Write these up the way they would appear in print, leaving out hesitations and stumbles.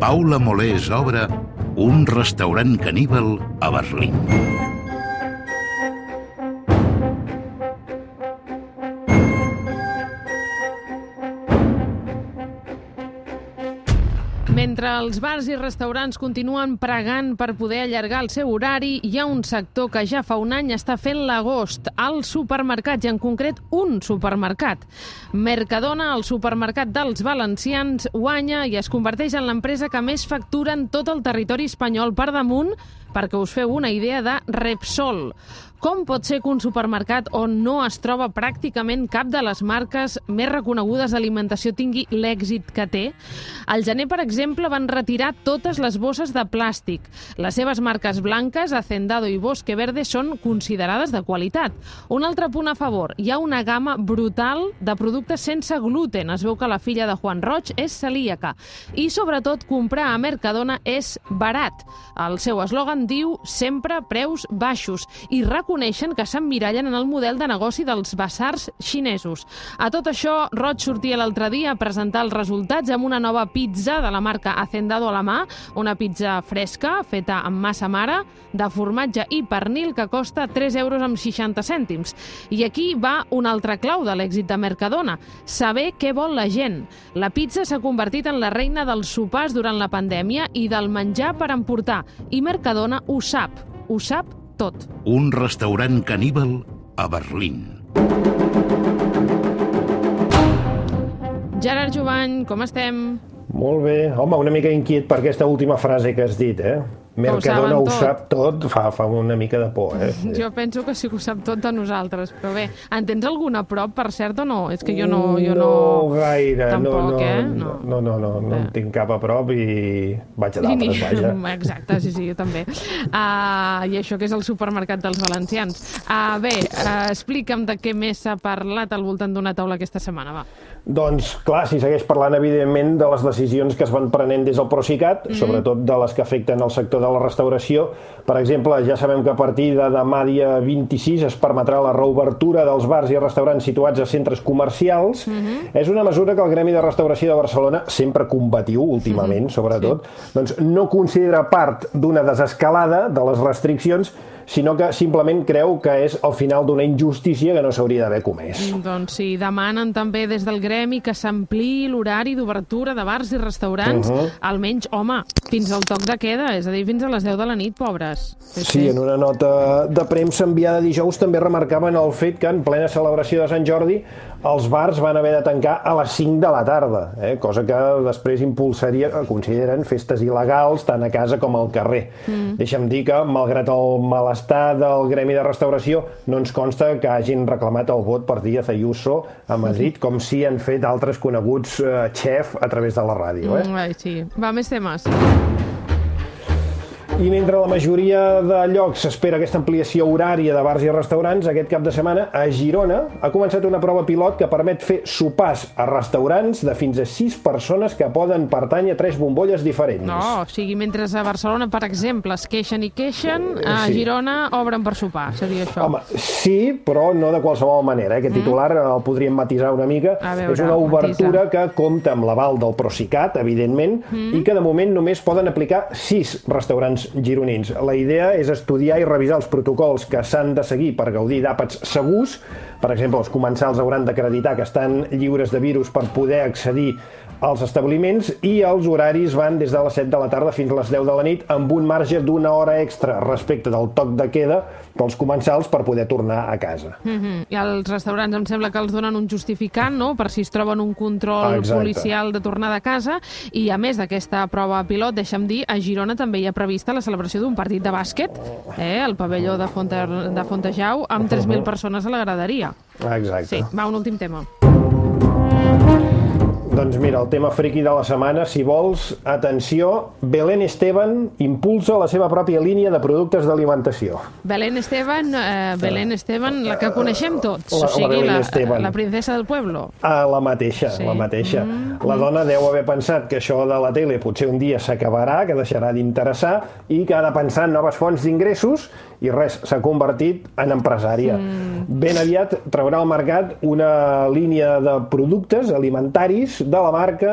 Paula Molés obre un restaurant caníbal a Berlín. Mentre els bars i restaurants continuen pregant per poder allargar el seu horari, hi ha un sector que ja fa un any està fent l'agost, els supermercats, i en concret un supermercat. Mercadona, el supermercat dels valencians, guanya i es converteix en l'empresa que més factura en tot el territori espanyol, per damunt, perquè us feu una idea, de Repsol. Com pot ser que un supermercat on no es troba pràcticament cap de les marques més reconegudes d'alimentació tingui l'èxit que té? Al gener, per exemple, van retirar totes les bosses de plàstic. Les seves marques blanques, Hacendado i Bosque Verde, són considerades de qualitat. Un altre punt a favor, hi ha una gamma brutal de productes sense gluten. Es veu que la filla de Juan Roig és celíaca. I, sobretot, comprar a Mercadona és barat. El seu eslògan diu sempre preus baixos i reconeixen que s'emmirallen en el model de negoci dels basars xinesos. A tot això, Roig sortia l'altre dia a presentar els resultats amb una nova pizza de la marca Hacendado a la mà, una pizza fresca, feta amb massa mare, de formatge i pernil, que costa 3,60 €. I aquí va una altra clau de l'èxit de Mercadona: saber què vol la gent. La pizza s'ha convertit en la reina dels sopars durant la pandèmia i del menjar per emportar. I Mercadona ho sap tot. Un restaurant caníbal a Berlín. Gerard Jovany, com estem? Molt bé. Home, una mica inquiet per aquesta última frase que has dit, Mercadona ho sap tot, fa una mica de por, Jo penso que sí que ho sap tot de nosaltres, però bé, en tens alguna a prop, per cert, o no? És que jo no... No gaire, tampoc, no en tinc cap a prop i vaig a d'altres, vaja. Exacte, sí, jo també. I això que és el supermercat dels valencians. Explica'm de què més s'ha parlat al voltant d'una taula aquesta setmana, va. Doncs, clar, si segueix parlant, evidentment, de les decisions que es van prenent des del Procicat, sobretot de les que afecten el sector de la restauració. Per exemple, ja sabem que a partir de demà, dia 26, es permetrà la reobertura dels bars i restaurants situats a centres comercials. És una mesura que el Gremi de Restauració de Barcelona, sempre combatiu últimament, sobretot, doncs no considera part d'una desescalada de les restriccions, sinó que simplement creu que és el final d'una injustícia que no s'hauria d'haver comès. Doncs sí, demanen també des del Gremi que s'ampliï l'horari d'obertura de bars i restaurants, almenys, home, fins al toc de queda, és a dir, fins a les 10 de la nit, pobres. Sí, en una nota de premsa enviada dijous també remarcaven el fet que en plena celebració de Sant Jordi els bars van haver de tancar a les 5 de la tarda, cosa que després impulsaria, consideren, festes il·legals tant a casa com al carrer. Deixa'm dir que, malgrat el malestar del Gremi de Restauració, no ens consta que hagin reclamat el vot per Díaz Ayuso a Madrid, com si han fet altres coneguts xef a través de la ràdio. Sí, va, més temes. I mentre la majoria de llocs s'espera aquesta ampliació horària de bars i restaurants, aquest cap de setmana a Girona ha començat una prova pilot que permet fer sopars a restaurants de fins a 6 persones que poden pertànyer a 3 bombolles diferents. No, o sigui, mentre a Barcelona, per exemple, es queixen, a Girona obren per sopar, seria això. Home, sí, però no de qualsevol manera. Aquest titular el podríem matisar una mica. És una obertura que compta amb l'aval del Procicat, evidentment, i que de moment només poden aplicar 6 restaurants gironins. La idea és estudiar i revisar els protocols que s'han de seguir per gaudir d'àpats segurs. Per exemple, els comensals hauran d'acreditar que estan lliures de virus per poder accedir als establiments, i els horaris van des de les 7 de la tarda fins a les 10 de la nit, amb un marge d'una hora extra respecte del toc de queda pels comensals per poder tornar a casa. I els restaurants em sembla que els donen un justificant, no?, per si es troben un control policial de tornada a casa. I a més d'aquesta prova pilot, deixa'm dir, a Girona també hi ha prevista la celebració d'un partit de bàsquet, al pavelló de Fontejau, amb 3.000 persones a la graderia. Exacte. Sí, va, un últim tema. Doncs mira, el tema friqui de la setmana, si vols, atenció, Belén Esteban impulsa la seva pròpia línia de productes d'alimentació. Belén Esteban, la que coneixem tots, o sigui, la princesa del pueblo. La mateixa, la mateixa. La dona deu haver pensat que això de la tele potser un dia s'acabarà, que deixarà d'interessar, i que ha de pensar en noves fonts d'ingressos, i res, s'ha convertit en empresària. Ben aviat traurà al mercat una línia de productes alimentaris de la marca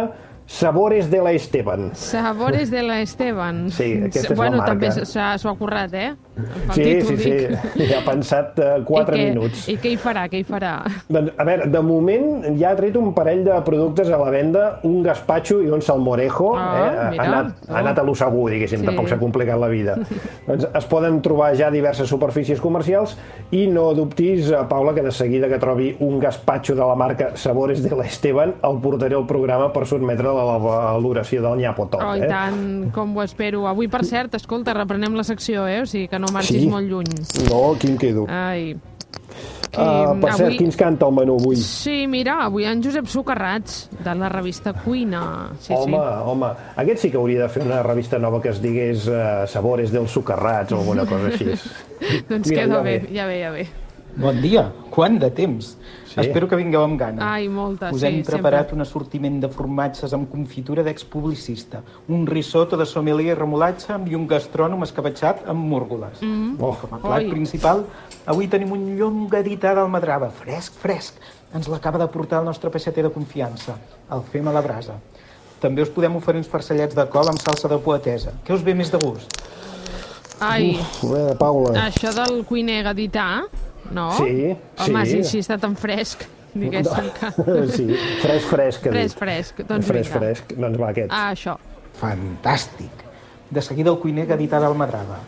Sabores de la Esteban. Sabores de la Esteban. Sí, aquesta és la marca. També s'ho ha currat, Sí. Ja ha pensat 4 minuts. I què hi farà, Doncs, a veure, de moment ja ha tret un parell de productes a la venda, un gazpacho i un salmorejo. Ha anat a lo segur, diguéssim, tampoc s'ha complicat la vida. Doncs es poden trobar ja diverses superfícies comercials i no dubtis, Paula, que de seguida que trobi un gazpacho de la marca Sabores de la Esteban el portaré al programa per sotmetre la valoració del nyapotop. Oh, i tant, com ho espero. Avui, per cert, escolta, reprenem la secció, o sigui que no marxis molt lluny. No, aquí em quedo. Ai. Per cert, qui ens canta el menú avui? Sí, mira, avui en Josep Socarrats, de la revista Cuina. Home, aquest sí que hauria de fer una revista nova que es digués Sabores del Socarrats o alguna cosa així. Doncs queda bé, ja ve. Bon dia, quant de temps? Espero que vingueu amb gana. Ai, molta, Us hem preparat un assortiment de formatges amb confitura d'expublicista, un risotto de sommelier i remolatge i un gastrònom escabetxat amb múrgoles. Com a plat principal, avui tenim un llongadità d'almadrava, fresc. Ens l'acaba de portar el nostre peixater de confiança, el fem a la brasa. També us podem oferir uns farcellets de col amb salsa de poetesa. Què us ve més de gust? Ai, Paula. Això del cuiner gadità... No? Sí. Home, si està tan fresc, diguéssim que... Sí, fresc. Doncs fresc, doncs va, aquest. Això. Fantàstic. De seguida el cuiner gadità d'almadrava.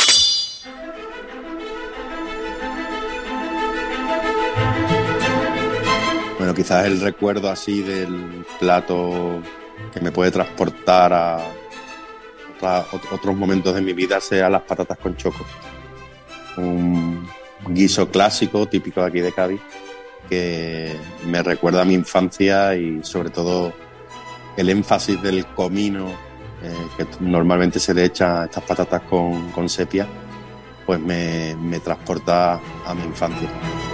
Bueno, quizás el recuerdo así del plato que me puede transportar a otros momentos de mi vida sea las patatas con choco. Un guiso clásico, típico de aquí de Cádiz, que me recuerda a mi infancia y sobre todo el énfasis del comino que normalmente se le echa a estas patatas con sepia, pues me transporta a mi infancia.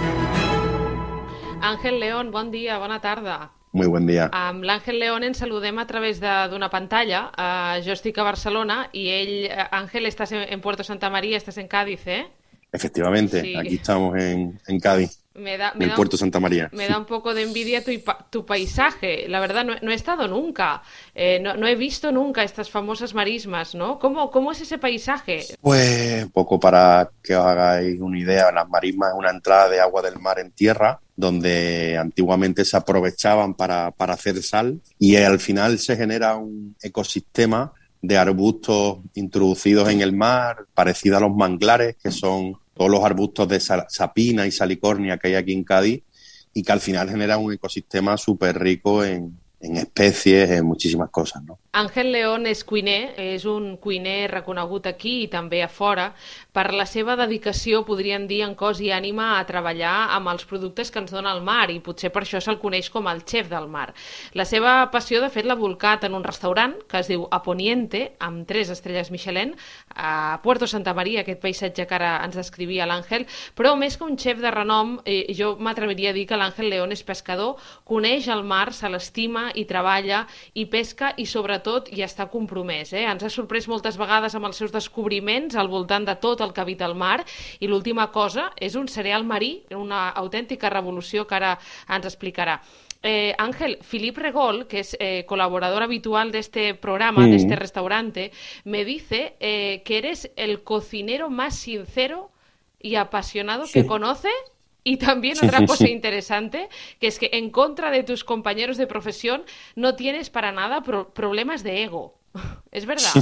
Àngel León, bon dia, bona tarda. Muy buen día. Amb l'Àngel León ens saludem a través d'una pantalla. Jo estic a Barcelona i ell, Àngel, estàs en Puerto Santa María, estàs en Cádiz, Efectivamente, sí. Aquí estamos en Cádiz, en el Puerto Santa María. Me da un poco de envidia tu paisaje. La verdad, no he estado nunca, no he visto nunca estas famosas marismas, ¿no? ¿Cómo es ese paisaje? Pues poco para que os hagáis una idea. Las marismas es una entrada de agua del mar en tierra, donde antiguamente se aprovechaban para hacer sal, y al final se genera un ecosistema de arbustos introducidos en el mar, parecido a los manglares, que son todos los arbustos de sapina y salicornia que hay aquí en Cádiz, y que al final genera un ecosistema súper rico en especies, en muchísimas cosas, no? Àngel León és cuiner, és un cuiner reconegut aquí i també a fora per la seva dedicació, podríem dir, en cos i ànima a treballar amb els productes que ens dona el mar, i potser per això se'l coneix com el xef del mar. La seva passió, de fet, l'ha volcat en un restaurant que es diu Aponiente, amb 3 estrelles Michelin, a Puerto Santa María, aquest paisatge que ara ens descrivia l'Àngel, però més que un xef de renom, jo m'atreviria a dir que l'Àngel León és pescador, coneix el mar, se l'estima i treballa i pesca, i sobretot hi està compromès. Ens ha sorprès moltes vegades amb els seus descobriments al voltant de tot el que habita el mar, i l'última cosa és un cereal marí, una autèntica revolució que ara ens explicarà. Ángel, Philippe Regol, que es colaborador habitual de este programa, de este restaurante, me dice que eres el cocinero más sincero y apasionado que conoce. Y también otra cosa interesante, que es que en contra de tus compañeros de profesión no tienes para nada problemas de ego. ¿Es verdad?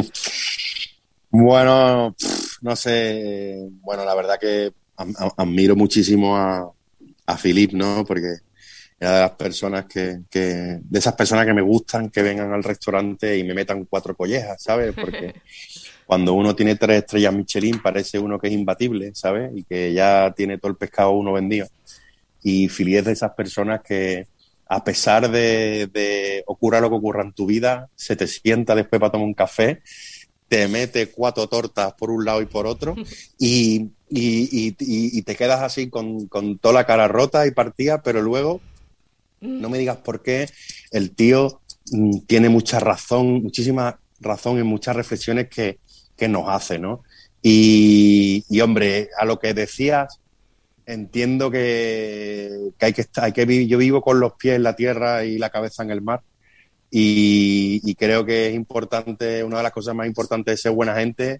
Bueno, no sé. Bueno, la verdad que admiro muchísimo a Philippe, ¿no? Porque era de las personas de esas personas que me gustan que vengan al restaurante y me metan 4 collejas, ¿sabes? Porque cuando uno tiene 3 estrellas Michelin parece uno que es imbatible, ¿sabes? Y que ya tiene todo el pescado uno vendido. Y Philippe es de esas personas que, a pesar de ocurra lo que ocurra en tu vida, se te sienta después para tomar un café, te mete 4 tortas por un lado y por otro y te quedas así con toda la cara rota y partida, pero luego, no me digas por qué, el tío tiene muchísima razón en muchas reflexiones que nos hace, ¿no? Y hombre, a lo que decías, entiendo que yo vivo con los pies en la tierra y la cabeza en el mar, y creo que es importante, una de las cosas más importantes es ser buena gente.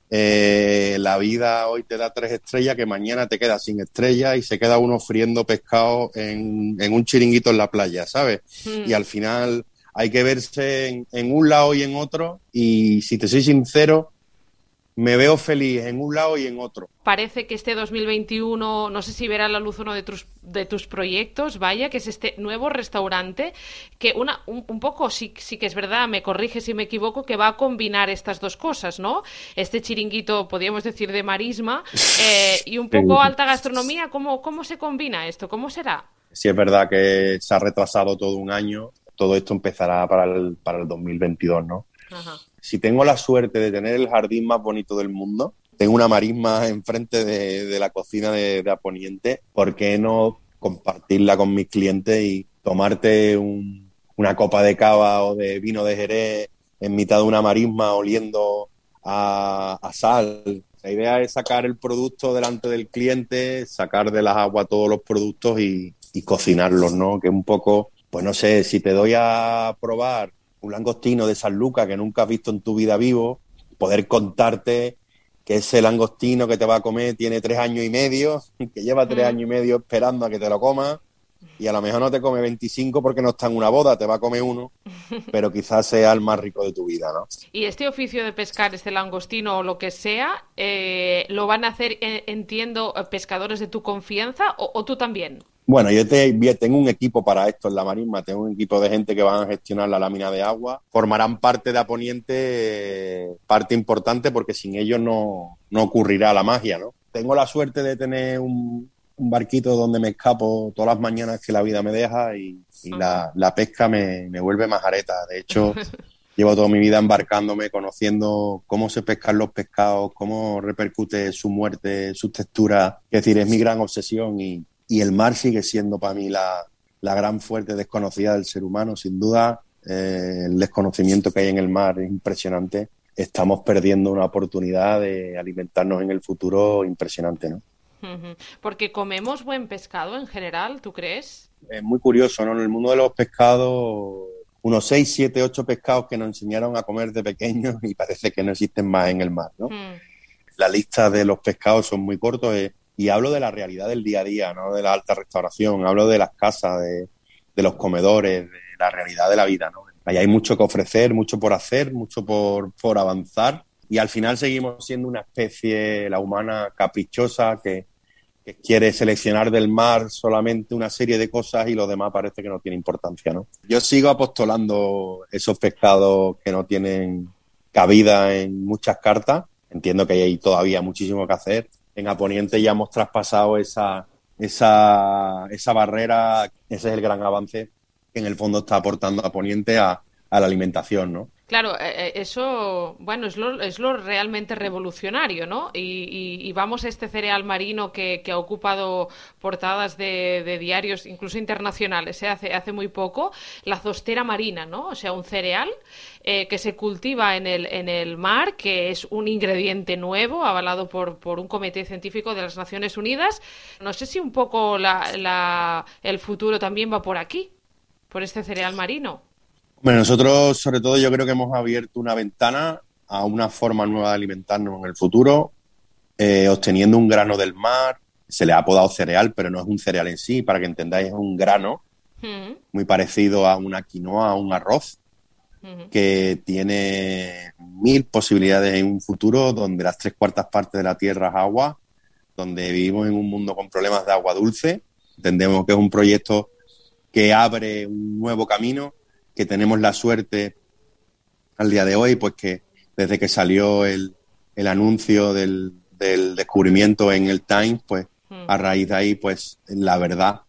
La vida hoy te da 3 estrellas, que mañana te quedas sin estrellas y se queda uno friendo pescado en un chiringuito en la playa, ¿sabes? Y al final hay que verse en un lado y en otro, y si te soy sincero, me veo feliz en un lado y en otro. Parece que este 2021, no sé si verá la luz uno de tus proyectos, vaya, que es este nuevo restaurante, que un poco, sí que es verdad, me corrige si me equivoco, que va a combinar estas dos cosas, ¿no? Este chiringuito, podríamos decir, de marisma, y un poco alta gastronomía. ¿Cómo se combina esto? ¿Cómo será? Sí, es verdad que se ha retrasado todo un año. Todo esto empezará para el 2022, ¿no? Ajá. Si tengo la suerte de tener el jardín más bonito del mundo, tengo una marisma enfrente de la cocina de Aponiente, ¿por qué no compartirla con mis clientes y tomarte una copa de cava o de vino de Jerez en mitad de una marisma oliendo a sal? La idea es sacar el producto delante del cliente, sacar de las aguas todos los productos y cocinarlos, ¿no? Que un poco, pues no sé, si te doy a probar un langostino de San Lucas que nunca has visto en tu vida vivo, poder contarte que ese langostino que te va a comer tiene 3 años y medio, que lleva 3 años y medio esperando a que te lo comas, y a lo mejor no te come 25 porque no está en una boda, te va a comer uno, pero quizás sea el más rico de tu vida, ¿no? Y este oficio de pescar, este langostino o lo que sea, ¿lo van a hacer, entiendo, pescadores de tu confianza o tú también? Bueno, yo tengo un equipo para esto en la marisma, tengo un equipo de gente que van a gestionar la lámina de agua, formarán parte de Aponiente, parte importante, porque sin ellos no ocurrirá la magia, ¿no? Tengo la suerte de tener un barquito donde me escapo todas las mañanas que la vida me deja y la pesca me vuelve majareta. De hecho, llevo toda mi vida embarcándome, conociendo cómo se pescan los pescados, cómo repercute su muerte, su textura. Es decir, es mi gran obsesión y el mar sigue siendo para mí la gran fuente desconocida del ser humano. Sin duda, el desconocimiento que hay en el mar es impresionante. Estamos perdiendo una oportunidad de alimentarnos en el futuro impresionante, ¿no? Porque comemos buen pescado en general, ¿tú crees? Es muy curioso, ¿no? En el mundo de los pescados, unos 6, 7, 8 pescados que nos enseñaron a comer de pequeños y parece que no existen más en el mar, ¿no? La lista de los pescados son muy cortos. Y hablo de la realidad del día a día, no de la alta restauración, hablo de las casas, de los comedores, de la realidad de la vida, ¿no? Ahí hay mucho que ofrecer, mucho por hacer, mucho por avanzar, y al final seguimos siendo una especie, la humana, caprichosa, que quiere seleccionar del mar solamente una serie de cosas y lo demás parece que no tiene importancia, ¿no? Yo sigo apostolando esos pescados que no tienen cabida en muchas cartas. Entiendo que hay todavía muchísimo que hacer. En Aponiente ya hemos traspasado esa barrera. Ese es el gran avance que en el fondo está aportando Aponiente a la alimentación, ¿no? Claro, eso, bueno, es lo realmente revolucionario, ¿no? Y vamos a este cereal marino que ha ocupado portadas de diarios, incluso internacionales, hace muy poco, la zostera marina, ¿no? O sea, un cereal que se cultiva en el mar, que es un ingrediente nuevo, avalado por un comité científico de las Naciones Unidas. No sé si un poco el futuro también va por aquí, por este cereal marino. Bueno, nosotros, sobre todo, yo creo que hemos abierto una ventana a una forma nueva de alimentarnos en el futuro, obteniendo un grano del mar. Se le ha apodado cereal, pero no es un cereal en sí, para que entendáis, es un grano muy parecido a una quinoa, a un arroz, que tiene 1000 posibilidades en un futuro donde las 3/4 partes de la tierra es agua, donde vivimos en un mundo con problemas de agua dulce. Entendemos que es un proyecto que abre un nuevo camino, que tenemos la suerte al día de hoy, pues que desde que salió el anuncio del descubrimiento en el Times, pues a raíz de ahí, pues la verdad,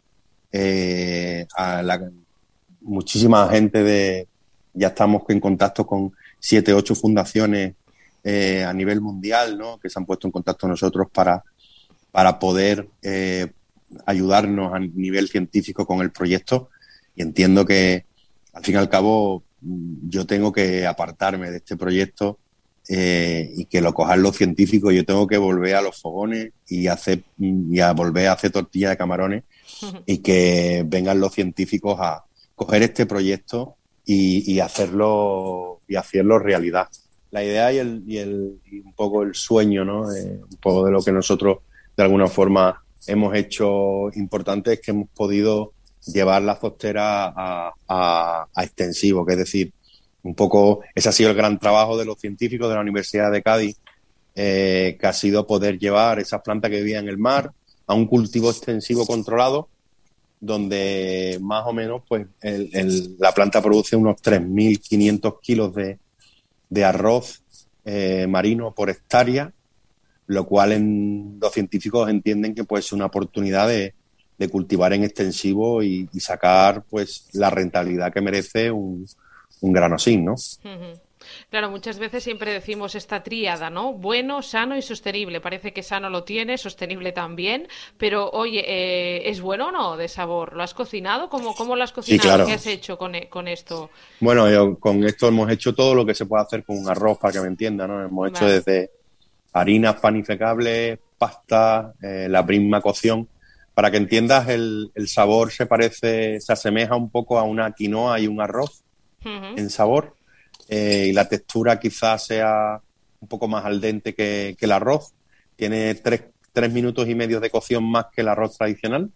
muchísima gente ya estamos en contacto con 7, 8 fundaciones a nivel mundial, ¿no? Que se han puesto en contacto con nosotros para poder ayudarnos a nivel científico con el proyecto, y entiendo que al fin y al cabo yo tengo que apartarme de este proyecto y que lo cojan los científicos. Yo tengo que volver a los fogones y a volver a hacer tortilla de camarones y que vengan los científicos a coger este proyecto y hacerlo realidad. La idea y un poco el sueño, ¿no? Un poco de lo que nosotros de alguna forma hemos hecho importante es que hemos podido llevar la Zostera a extensivo, que es decir, un poco ese ha sido el gran trabajo de los científicos de la Universidad de Cádiz, que ha sido poder llevar esas plantas que vivían en el mar a un cultivo extensivo controlado, donde más o menos pues la planta produce unos 3.500 kilos de arroz marino por hectárea, lo cual los científicos entienden que puede ser una oportunidad de cultivar en extensivo y sacar pues la rentabilidad que merece un grano así, ¿no? Uh-huh. Claro, muchas veces siempre decimos esta tríada, ¿no? Bueno, sano y sostenible. Parece que sano lo tiene, sostenible también, pero oye, ¿es bueno o no de sabor? ¿Lo has cocinado? ¿Cómo lo has cocinado? Sí, claro. ¿Qué has hecho con esto? Bueno, con esto hemos hecho todo lo que se puede hacer con un arroz, para que me entiendan, ¿no? Hemos hecho desde harinas panificables, pasta, la misma cocción. Para que entiendas, el sabor se asemeja un poco a una quinoa y un arroz en sabor. Y la textura quizás sea un poco más al dente que el arroz. Tiene 3 minutos y medio de cocción más que el arroz tradicional.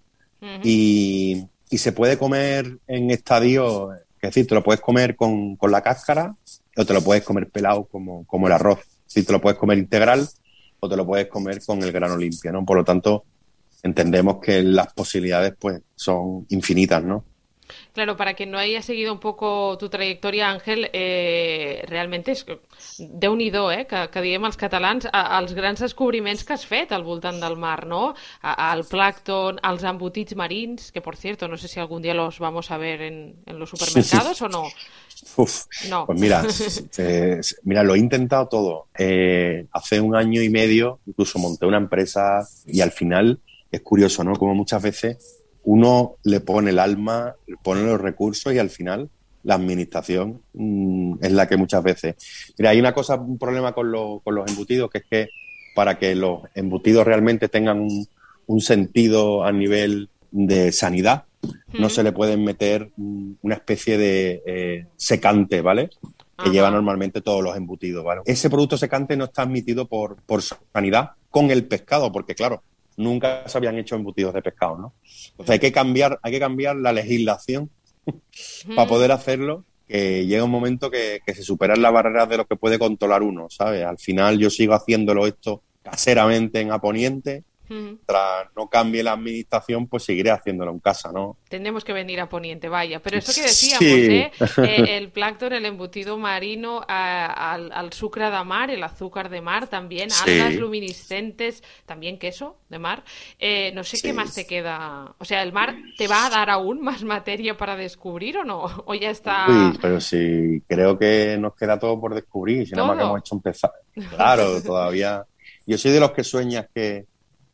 Y se puede comer en estadios, es decir, te lo puedes comer con la cáscara o te lo puedes comer pelado como el arroz. Es decir, te lo puedes comer integral o te lo puedes comer con el grano limpio, ¿no? Por lo tanto, entendemos que las posibilidades pues son infinitas, ¿no? Claro, para quien no haya seguido un poco tu trajectòria, Àngel, realment és Déu-n'hi-do, que diguem els catalans, els grans descobriments que has fet al voltant del mar, ¿no? El plàncton, els embotits marins, que por cierto, no sé si algún día los vamos a ver en los supermercados o no. Uf, no. Pues mira, lo he intentado todo. Hace 1 año y medio incluso monté una empresa y al final es curioso, ¿no? Como muchas veces uno le pone el alma, le pone los recursos y al final la administración es la que muchas veces... Mira, hay un problema con los embutidos, que es que para que los embutidos realmente tengan un sentido a nivel de sanidad, no se le pueden meter una especie de secante, ¿vale? Que lleva normalmente todos los embutidos, ¿vale? Ese producto secante no está admitido por sanidad con el pescado, porque claro, nunca se habían hecho embutidos de pescado, ¿no? Entonces hay que cambiar la legislación para poder hacerlo, que llega un momento que se superan las barreras de lo que puede controlar uno, ¿sabes? Al final yo sigo haciéndolo esto caseramente en Aponiente. Tras no cambie la administración, pues seguiré haciéndolo en casa, ¿no? Tendremos que venir a Poniente, vaya. Pero eso que decíamos, el plancton, el embutido marino, al sucre de mar, el azúcar de mar también, algas luminiscentes, también queso de mar. No sé qué más te queda. O sea, ¿el mar te va a dar aún más materia para descubrir o no? ¿O ya está...? Uy, pero sí, creo que nos queda todo por descubrir. Si nada más que hemos hecho empezar. Claro, todavía... Yo soy de los que sueñas que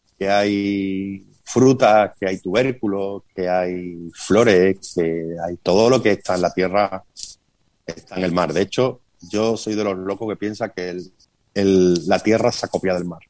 hay frutas, que hay tubérculos, que hay flores, que hay todo lo que está en la tierra, está en el mar. De hecho, yo soy de los locos que piensa que la tierra se ha copiado del mar.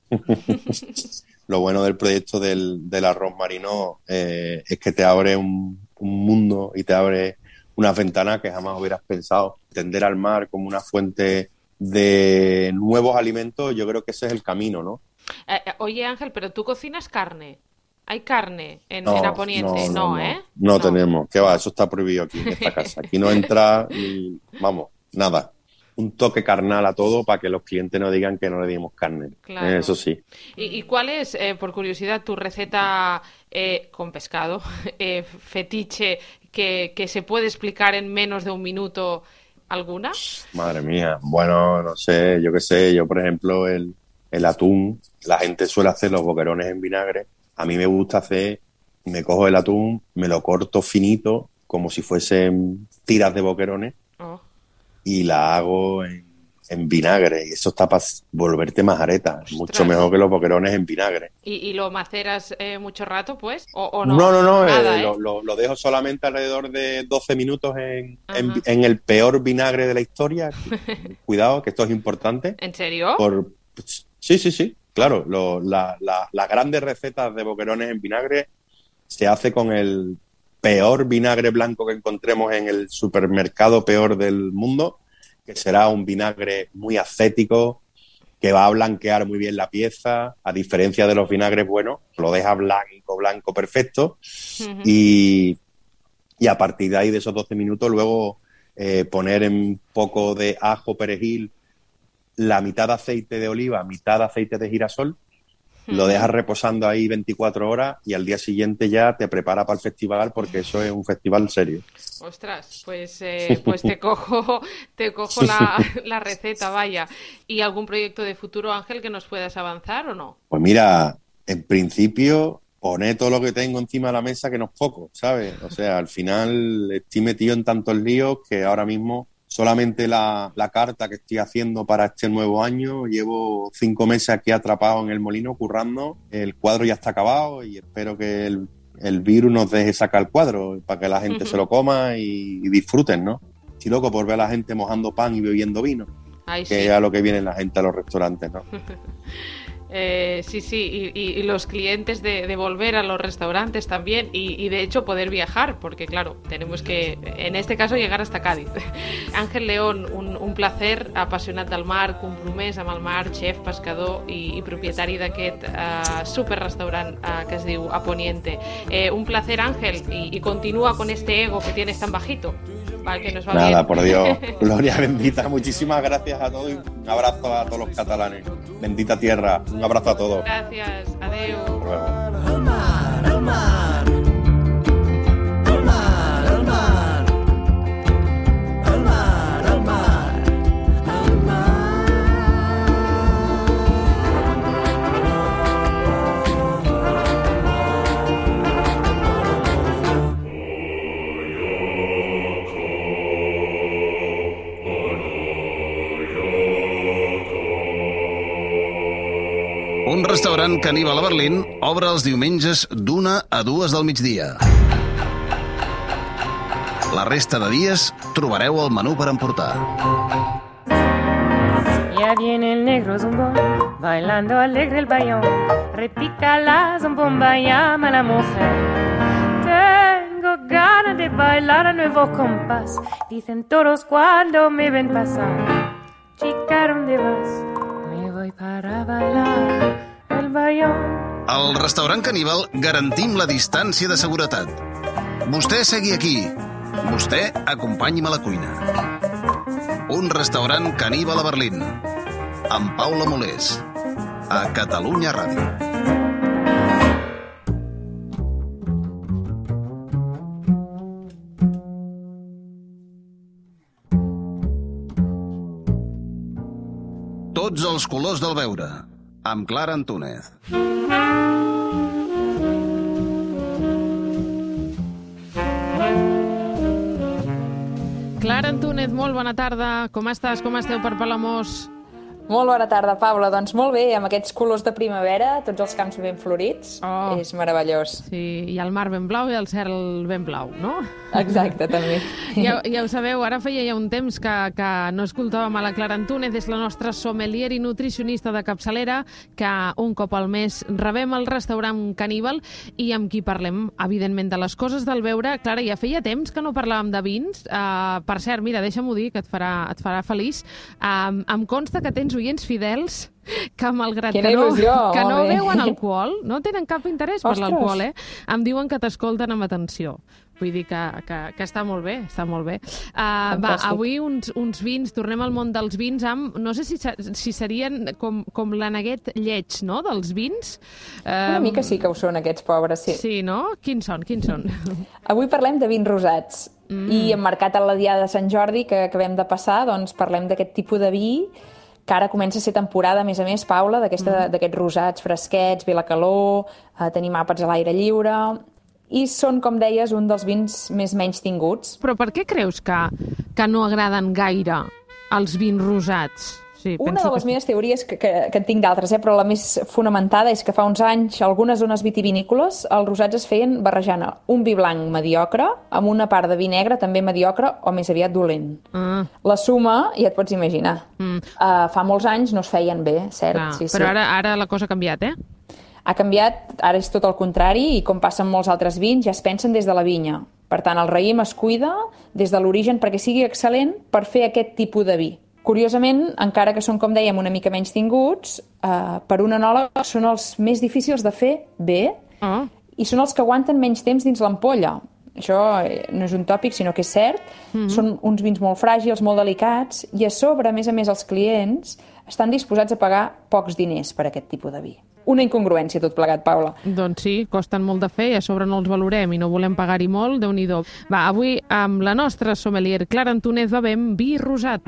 Lo bueno del proyecto del arroz marino es que te abre un mundo y te abre unas ventanas que jamás hubieras pensado. Tender al mar como una fuente de nuevos alimentos, yo creo que ese es el camino, ¿no? Oye, Ángel, pero tú cocinas carne. ¿Hay carne en Aponiente? No tenemos. ¿Qué va? Eso está prohibido aquí en esta casa. Aquí no entra, vamos, nada. Un toque carnal a todo para que los clientes no digan que no le dimos carne. Claro. Eso sí. ¿Y cuál es, por curiosidad, tu receta con pescado, fetiche, que se puede explicar en menos de 1 minuto? ¿Alguna? Madre mía. Bueno, no sé, yo qué sé. Yo, por ejemplo, el atún, la gente suele hacer los boquerones en vinagre. A mí me gusta me cojo el atún, me lo corto finito, como si fuesen tiras de boquerones, y la hago en vinagre. Y eso está para volverte majareta. Mucho mejor que los boquerones en vinagre. ¿Y lo maceras mucho rato, pues? ¿O no? No. Nada, lo dejo solamente alrededor de 12 minutos en el peor vinagre de la historia. Cuidado, que esto es importante. ¿En serio? Sí. Claro, las grandes recetas de boquerones en vinagre se hace con el peor vinagre blanco que encontremos en el supermercado peor del mundo, que será un vinagre muy acético, que va a blanquear muy bien la pieza, a diferencia de los vinagres buenos, lo deja blanco, perfecto, y a partir de ahí, de esos 12 minutos, luego poner un poco de ajo, perejil, la mitad de aceite de oliva, mitad de aceite de girasol, lo dejas reposando ahí 24 horas y al día siguiente ya te prepara para el festival, porque eso es un festival serio. Ostras, pues te cojo la receta, vaya. ¿Y algún proyecto de futuro, Ángel, que nos puedas avanzar o no? Pues mira, en principio, poner todo lo que tengo encima de la mesa, que no es poco, ¿sabes? O sea, al final estoy metido en tantos líos que ahora mismo solamente la carta que estoy haciendo para este nuevo año, llevo 5 meses aquí atrapado en el molino currando, el cuadro ya está acabado y espero que el virus nos deje sacar el cuadro para que la gente se lo coma y disfruten, ¿no? Estoy loco por ver a la gente mojando pan y bebiendo vino, que es a lo que viene la gente a los restaurantes, ¿no? Sí, y los clientes de volver a los restaurantes también y de hecho poder viajar, porque claro, tenemos que, en este caso, llegar hasta Cádiz. Àngel León, un placer, apassionat del mar, compromès amb el mar, xef, pescador i propietari d'aquest superrestaurant que es diu Aponiente. Un placer, Ángel, y continúa con este ego que tienes tan bajito. Vale, que nos va Nada, bien. por Dios, gloria bendita, muchísimas gracias a todos y un abrazo a todos los catalanes. Bendita tierra, un abrazo a todos. Gracias, adeu. Hasta luego. El mar, el mar. El mar, el mar. El mar, el mar. El mar. Un restaurant caníbal a Berlín obre els diumenges d'1 a 2 del migdia. La resta de dies trobareu el menú per emportar. Ya viene el negro zumbón, bailando alegre el bayón. Repica la zombomba, llama a la mujer. Tengo ganas de bailar a nuevo compás. Dicen todos cuando me ven pasar. Chica, ¿dónde vas? Me voy para bailar el bayón. Al restaurant caníbal garantim la distància de seguretat. Vostè segui aquí. Vostè acompanyi'm a la cuina. Un restaurant caníbal a Berlín. Amb Paula Molés. A Catalunya Ràdio. Tots els colors del beure, amb Clara Antúnez. Clara Antúnez, molt bona tarda. Com estàs? Com esteu per Palamós? Molt bona tarda, Paula. Doncs molt bé, amb aquests colors de primavera, tots els camps ben florits. Oh. És meravellós. Sí, i el mar ben blau i el cel ben blau, no? Exacte, també. Ja ho sabeu, ara feia ja un temps que no escoltàvem a la Clara Antúnez, és la nostra sommelier i nutricionista de capçalera, que un cop al mes rebem al restaurant Caníbal i amb qui parlem, evidentment, de les coses del beure. Clara, ja feia temps que no parlàvem de vins. Per cert, mira, deixa'm-ho dir, que et farà feliç. Em consta que tens oients fidels que, malgrat que no beuen alcohol, no tenen cap interès per l'alcohol, em diuen que t'escolten amb atenció. Vull dir que està molt bé, està molt bé. Avui uns vins, tornem al món dels vins amb, no sé si serien com l'aneguet lleig, no?, dels vins. Una mica sí que ho són, aquests pobres, sí. Sí, no? Quins són? Avui parlem de vins rosats. I emmarcat a la Diada de Sant Jordi que acabem de passar, doncs parlem d'aquest tipus de vi que ara comença a ser temporada, a més, Paula, d'aquests rosats fresquets, ve la calor, tenim àpats a l'aire lliure, i són, com deies, un dels vins més menys tinguts. Però per què creus que no agraden gaire els vins rosats? Sí, una de les meves teories, que en tinc d'altres, però la més fonamentada és que fa uns anys, algunes zones vitivinícoles, els rosats es feien barrejant un vi blanc mediocre amb una part de vi negre també mediocre o més aviat dolent. La suma, ja et pots imaginar. Fa molts anys no es feien bé, cert? Sí. Però ara la cosa ha canviat, Ha canviat, ara és tot el contrari, i com passa amb molts altres vins, ja es pensen des de la vinya. Per tant, el raïm es cuida des de l'origen perquè sigui excel·lent per fer aquest tipus de vi. Curiosament, encara que són, com dèiem, una mica menys tinguts, per un enòleg són els més difícils de fer bé i són els que aguanten menys temps dins l'ampolla. Això no és un tòpic, sinó que és cert. Són uns vins molt fràgils, molt delicats, i a sobre, a més, els clients estan disposats a pagar pocs diners per aquest tipus de vi. Una incongruència tot plegat, Paula. Doncs sí, costen molt de fer i a sobre no els valorem i no volem pagar-hi molt, Déu-n'hi-do. Va, avui amb la nostra sommelier Clara Antonez bevem vi rosat.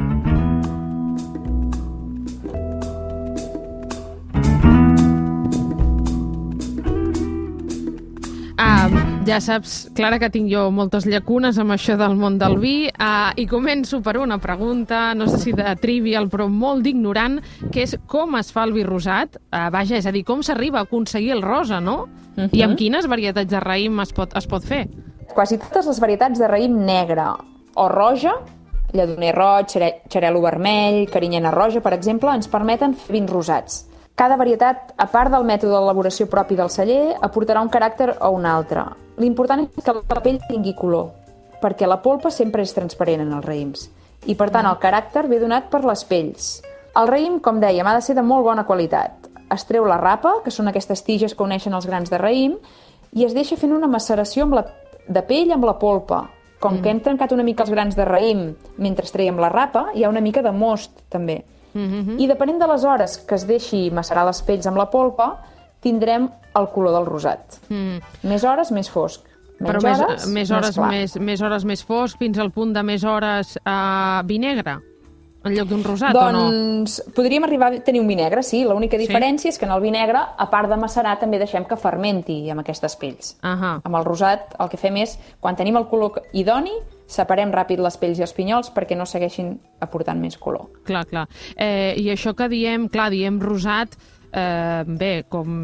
Ja saps, Clara, que tinc jo moltes llacunes amb això del món del vi i començo per una pregunta, no sé si de trivial, però molt d'ignorant, que és com es fa el vi rosat? Vaja, és a dir, com s'arriba a aconseguir el rosa, no? I amb quines varietats de raïm es pot fer? Quasi totes les varietats de raïm negre o roja, lledoner roig, xarel·lo vermell, carinyena roja, per exemple, ens permeten fer vins rosats. Cada varietat, a part del mètode d'elaboració propi del celler, aportarà un caràcter o un altre. L'important és que la pell tingui color, perquè la polpa sempre és transparent en els raïms. I, per tant, el caràcter ve donat per les pells. El raïm, com dèiem, ha de ser de molt bona qualitat. Es treu la rapa, que són aquestes tiges que uneixen els grans de raïm, i es deixa fent una maceració de pell amb la polpa. Com que hem trencat una mica els grans de raïm mentre traiem la rapa, hi ha una mica de most, també. I depenent de les hores que es deixi macerar les pells amb la polpa, tindrem el color del rosat. Més hores, més fosc. Més hores més fosc, fins al punt de més hores vi negre, en lloc d'un rosat, o no? Doncs podríem arribar a tenir un vi negre, sí. L'única diferència és que en el vi negre, a part de macerar, també deixem que fermenti amb aquestes pells. Amb el rosat el que fem és, quan tenim el color idoni, separem ràpid les pells i els pinyols perquè no segueixin aportant més color. Clar. I això que diem rosat, bé,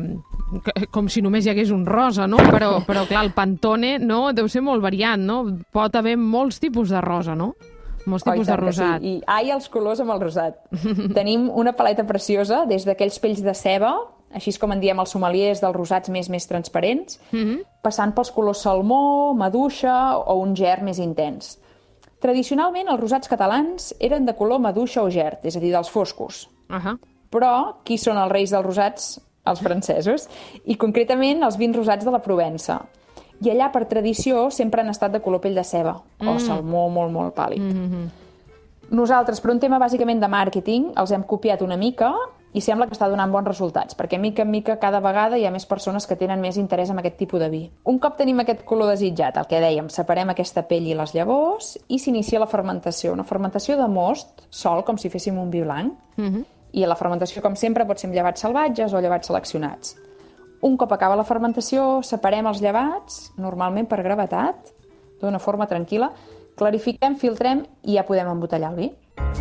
com si només hi hagués un rosa, no? Però clar, el Pantone deu ser molt variant, no? Pot haver molts tipus de rosa, no? Molts tipus de rosat. Sí. I els colors amb el rosat. Tenim una paleta preciosa, des d'aquells pells de ceba, així com en diem els sommeliers dels rosats més transparents, passant pels colors salmó, maduixa o un gerd més intens. Tradicionalment, els rosats catalans eren de color maduixa o gerd, és a dir, dels foscos. Però qui són els reis dels rosats? Els francesos. I concretament els vins rosats de la Provença. I allà, per tradició, sempre han estat de color pell de ceba, o salmó molt pàl·lid. Nosaltres, per un tema bàsicament de màrqueting, els hem copiat una mica i sembla que està donant bons resultats, perquè mica en mica cada vegada hi ha més persones que tenen més interès en aquest tipus de vi. Un cop tenim aquest color desitjat, el que dèiem, separem aquesta pell i les llavors i s'inicia la fermentació. Una fermentació de most, sol, com si féssim un vi blanc. I la fermentació, com sempre, pot ser amb llevats salvatges o llevats seleccionats. Un cop acaba la fermentació, separem els llevats, normalment per gravetat, d'una forma tranquil·la, clarifiquem, filtrem i ja podem embotellar el vi.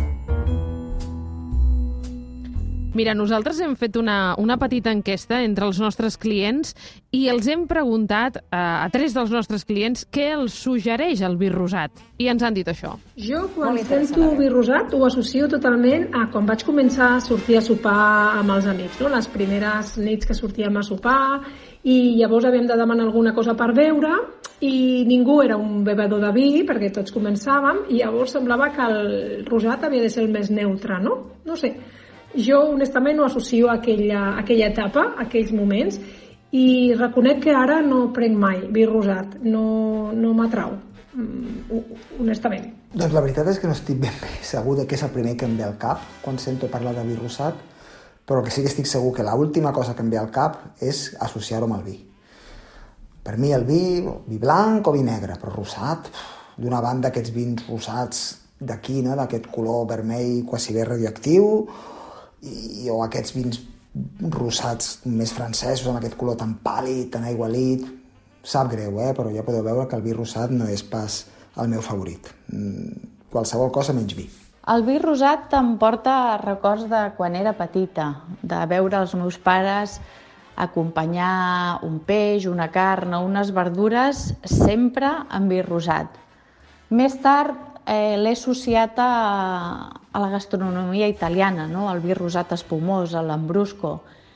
Mira, nosaltres hem fet una petita enquesta entre els nostres clients i els hem preguntat a 3 dels nostres clients què els suggereix el vi rosat. I ens han dit això. Jo, quan sento vi rosat, ho associo totalment a quan vaig començar a sortir a sopar amb els amics, no? Les primeres nits que sortíem a sopar i llavors havíem de demanar alguna cosa per beure i ningú era un bevedor de vi perquè tots començàvem i llavors semblava que el rosat havia de ser el més neutre, no? No sé. Jo, honestament, ho associo a aquella etapa, a aquells moments, i reconec que ara no prenc mai vi rosat, no m'atrau, honestament. Doncs la veritat és que no estic ben segur de què és el primer que em ve al cap quan sento parlar de vi rosat, però que sí que estic segur que l'última cosa que em ve al cap és associar-ho amb el vi. Per mi el vi blanc o vi negre, però rosat, d'una banda aquests vins rosats de quina, d'aquest color vermell quasi bé radioactiu, o aquests vins rosats més francesos amb aquest color tan pàl·lid, tan aigualit. Sap greu, però ja podeu veure que el vi rosat no és pas el meu favorit. Qualsevol cosa menys vi. El vi rosat em porta records de quan era petita, de veure els meus pares acompanyar un peix, una carn o unes verdures sempre amb vi rosat. Més tard l'he associat a la gastronomia italiana, no? El vi rosat espumós, el lambrusco.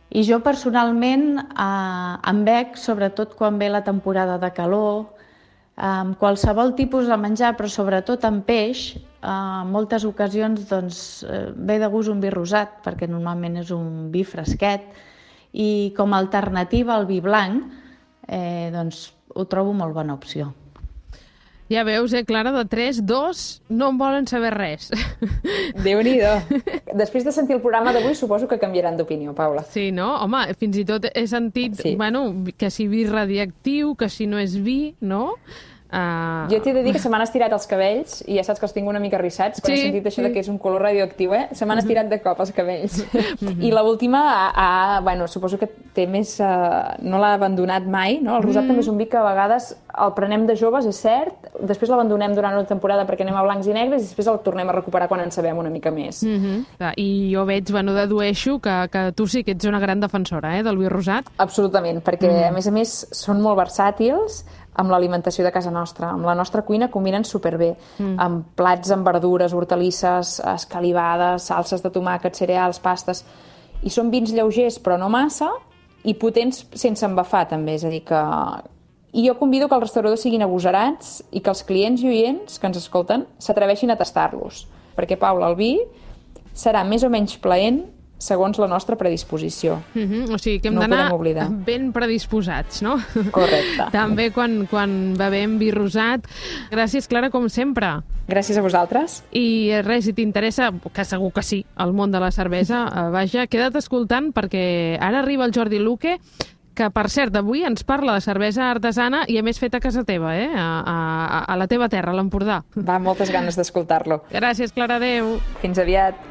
I jo personalment em bec, sobretot quan ve la temporada de calor, amb qualsevol tipus de menjar, però sobretot amb peix, en moltes ocasions ve de gust un vi rosat, perquè normalment és un vi fresquet, i com a alternativa al vi blanc, ho trobo molt bona opció. Ja veus, Clara, de 3, 2 no en volen saber res. Déu-n'hi-do. Després de sentir el programa d'avui, suposo que canviaran d'opinió, Paula. Sí, no? Home, fins i tot he sentit, que si vi radioactiu, que si no és vi, no? Jo t'he de dir que se m'han estirat els cabells, i ja saps que els tinc una mica rissats, quan he sentit això que és un color radioactiu, se m'han estirat de cop els cabells. I l'última, suposo que té més... no l'ha abandonat mai, no? El rosat també és un vi que a vegades el prenem de joves, és cert, després l'abandonem durant una temporada perquè anem a blancs i negres i després el tornem a recuperar quan en sabem una mica més. I jo veig, dedueixo que tu sí que ets una gran defensora del vi rosat. Absolutament, perquè a més són molt versàtils amb l'alimentació de casa nostra. Amb la nostra cuina combinen superbé, amb plats amb verdures, hortalisses, escalivades, salses de tomàquet, cereals, pastes... I són vins lleugers, però no massa, i potents sense embafar, també. És a dir, que... I jo convido que els restauradors siguin agosarats i que els clients i oients que ens escolten s'atreveixin a tastar-los. Perquè, Paula, el vi serà més o menys plaent segons la nostra predisposició. O sigui que hem d'anar ben predisposats, no? Correcte. També quan bevem vi rosat. Gràcies, Clara, com sempre. Gràcies a vosaltres. I res, si t'interessa, que segur que sí, el món de la cervesa, vaja, queda't escoltant perquè ara arriba el Jordi Luque, que, per cert, avui ens parla de cervesa artesana i, a més, feta a casa teva, a la teva terra, a l'Empordà. Va, moltes ganes d'escoltar-lo. Gràcies, Clara, adeu. Fins aviat.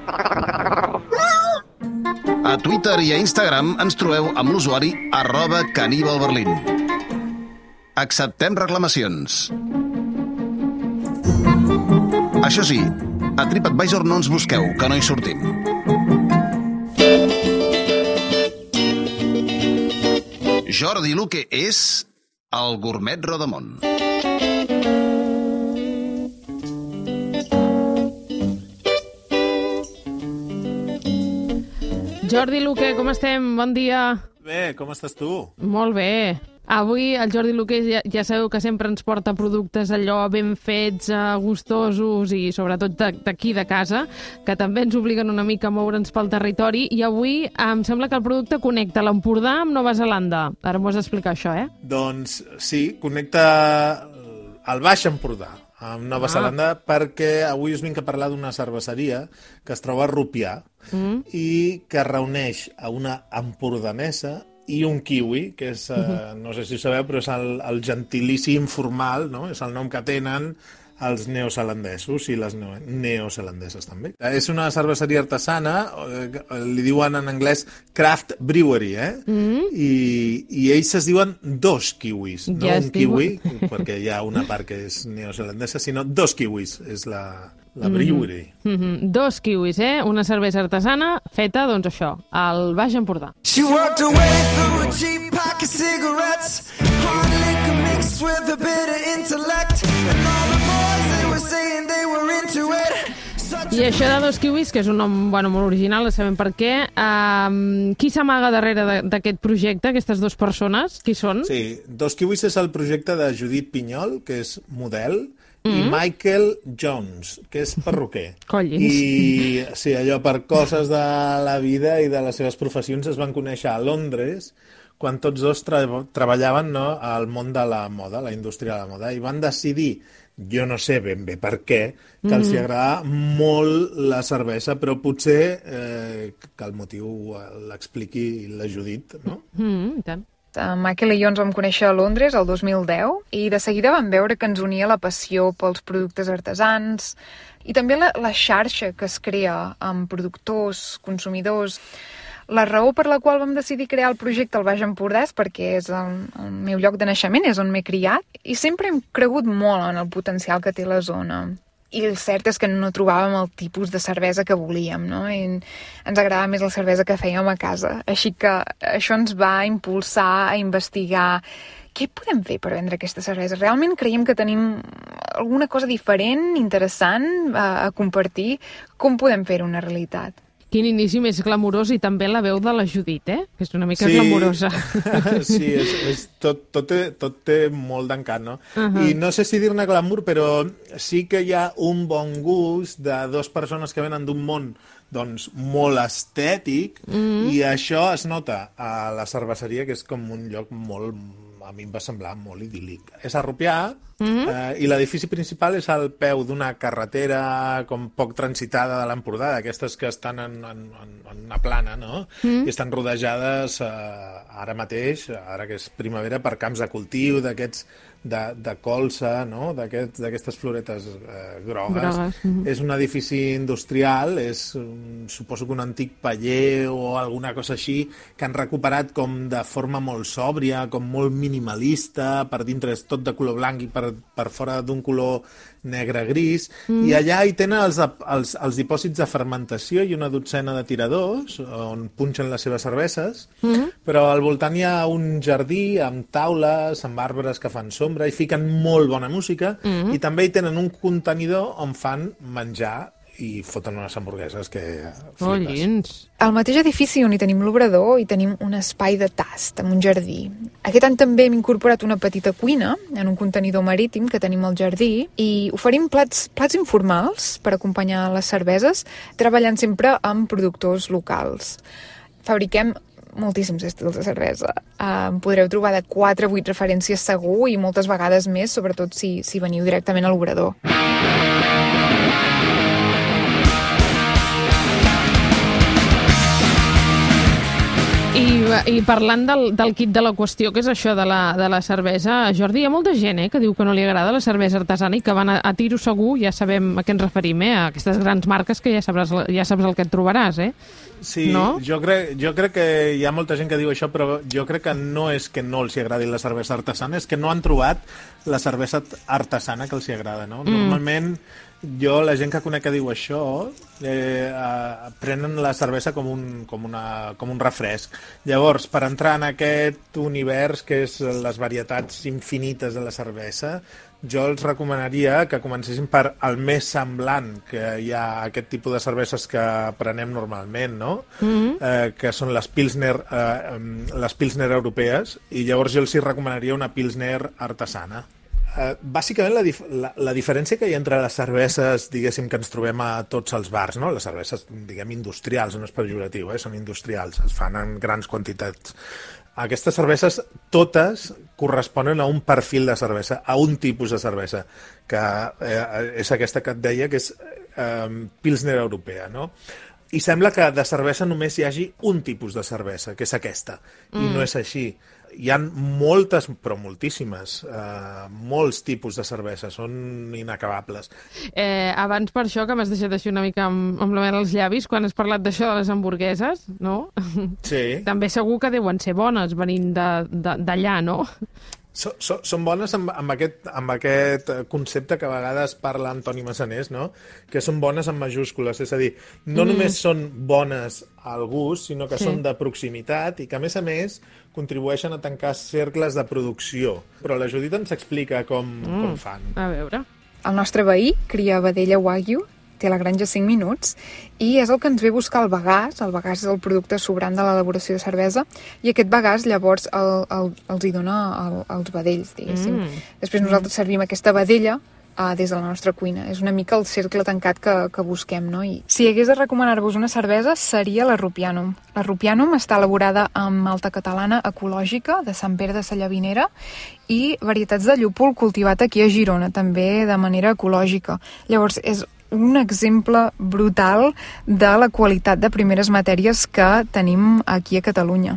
A Twitter i a Instagram ens trobeu amb l'usuari @caníbalberlín. Acceptem reclamacions. Això sí, a TripAdvisor no ens busqueu, que no hi sortim. Jordi Luque és el Gourmet Rodamont. Jordi Luque, com estem? Bon dia. Bé, com estàs tu? Molt bé. Avui el Jordi Luque ja sabeu que sempre ens porta productes allò ben fets, gustosos i sobretot d'aquí de casa, que també ens obliguen una mica a moure'ns pel territori, i avui em sembla que el producte connecta l'Empordà amb Nova Zelanda. Ara m'ho has d'explicar, això, Doncs sí, connecta el Baix Empordà amb Nova Zelanda, perquè avui us vinc a parlar d'una cerveseria que es troba a Rupià i que reuneix a una empordanesa i un kiwi, que és, no sé si ho sabeu, però és el gentilici informal, no? És el nom que tenen els neozelandesos i les neozelandeses també. És una cerveseria artesana, li diuen en anglès craft brewery, i ells es diuen Dos Kiwis, no un kiwi, perquè hi ha una part que és neozelandesa, sinó Dos Kiwis, és la brewery. Dos Kiwis, una cervesa artesana feta, doncs això, al Baix Empordà. She walked away through a cheap pack of cigarettes, hard liquor mixed with a bit of intellect, and all the boys they were saying they were into it. I això de Dos Kiwis, que és un nom molt original, sabem per què. Qui s'amaga darrere d'aquest projecte, aquestes dues persones? Qui són? Sí, Dos Kiwis és el projecte de Judit Pinyol, que és model, i Michael Jones, que és perruquer. Collins. I sí, allò per coses de la vida i de les seves professions es van conèixer a Londres quan tots dos treballaven al món de la moda, la indústria de la moda, i van decidir, jo no sé ben bé per què, que els agrada molt la cervesa, però potser que el motiu l'expliqui la Judit, no? I tant. Michael i jo ens vam conèixer a Londres el 2010 i de seguida vam veure que ens unia la passió pels productes artesans i també la xarxa que es crea amb productors, consumidors. La raó per la qual vam decidir crear el projecte al Baix Empordà és perquè és el meu lloc de naixement, és on m'he criat, i sempre hem cregut molt en el potencial que té la zona. I el cert és que no trobàvem el tipus de cervesa que volíem, no? I ens agradava més la cervesa que fèiem a casa. Així que això ens va impulsar a investigar què podem fer per vendre aquesta cervesa. Realment creiem que tenim alguna cosa diferent, interessant a compartir. Com podem fer-ho una realitat? Quin inici més glamurós, i també la veu de la Judit, que és una mica glamurosa. Sí, tot té molt d'encant, no? I no sé si dir-ne glamour, però sí que hi ha un bon gust de dues persones que venen d'un món doncs molt estètic, i això es nota a la cerveseria, que és com un lloc molt, a mi em va semblar molt idíl·lic. És a Rupià, i l'edifici principal és al peu d'una carretera com poc transitada de l'Empordà, d'aquestes que estan en una plana, no? I estan rodejades ara mateix, ara que és primavera, per camps de cultiu, d'aquests de colza, no? D'aquestes floretes grogues. És un edifici industrial, és suposo que un antic paller o alguna cosa així, que han recuperat com de forma molt sòbria, com molt minimalista, per dintre és tot de color blanc i per fora d'un color negre-gris, i allà hi tenen els dipòsits de fermentació i una dotzena de tiradors on punxen les seves cerveses, però al voltant hi ha un jardí amb taules, amb arbres que fan sombra, i fiquen molt bona música, i també hi tenen un contenidor on fan menjar i foten unes hamburgueses que flipes. Al mateix edifici on hi tenim l'obrador hi tenim un espai de tast amb un jardí. Aquest any també hem incorporat una petita cuina en un contenidor marítim que tenim al jardí i oferim plats informals per acompanyar les cerveses, treballant sempre amb productors locals. Fabriquem moltíssims estils de cervesa. Podreu trobar de 4 a 8 referències segur, i moltes vegades més, sobretot si veniu directament a l'obrador. I parlant del kit de la qüestió, que és això de la cervesa, Jordi, hi ha molta gent que diu que no li agrada la cervesa artesana i que van a tiro segur, ja sabem a què ens referim, a aquestes grans marques que ja saps el que et trobaràs, Sí, no? jo crec que hi ha molta gent que diu això, però jo crec que no és que no els agradi la cervesa artesana, és que no han trobat la cervesa artesana que els agrada, no? Normalment, la gent que conec que diu això prenen la cervesa com un refresc. Llavors, per entrar en aquest univers que és les varietats infinites de la cervesa, jo els recomanaria que comencessin per el més semblant que hi ha a aquest tipus de cerveses que prenem normalment, no? Que són les Pilsner europees, i llavors jo els recomanaria una Pilsner artesana. Bàsicament la diferència que hi ha entre les cerveses, diguéssim, que ens trobem a tots els bars, no? Les cerveses, diguem, industrials, no és pejoratiu, són industrials, es fan en grans quantitats. Aquestes cerveses totes corresponen a un perfil de cervesa, a un tipus de cervesa, que és aquesta que et deia, que és Pilsner europea, no? I sembla que de cervesa només hi hagi un tipus de cervesa, que és aquesta, i no és així. Hi ha moltes, però moltíssimes, molts tipus de cervesa, són inacabables. Abans per això, que m'has deixat així una mica amb la mel als llavis, quan has parlat d'això de les hamburgueses, no? Sí. També segur que deuen ser bones venint d'allà, no? Són bones amb aquest concepte que a vegades parla Antoni Massanés, no? Que són bones amb majúscules, és a dir, no només són bones al gust, sinó que són de proximitat i que, a més, contribueixen a tancar cercles de producció. Però la Judit ens explica com fan. A veure. El nostre veí cria vedella Wagyu, té la granja 5 minuts, i és el que ens ve buscar el bagàs. El bagàs és el producte sobrant de l'elaboració de cervesa, i aquest bagàs llavors els hi dona als vedells, diguéssim. Després nosaltres servim aquesta vedella des de la nostra cuina. És una mica el cercle tancat que busquem, no? I si hagués de recomanar-vos una cervesa, seria la Rupianum. La Rupianum està elaborada amb malta catalana ecològica de Sant Pere de Sallavinera i varietats de llúpol cultivat aquí a Girona, també de manera ecològica. Llavors, és un exemple brutal de la qualitat de primeres matèries que tenim aquí a Catalunya.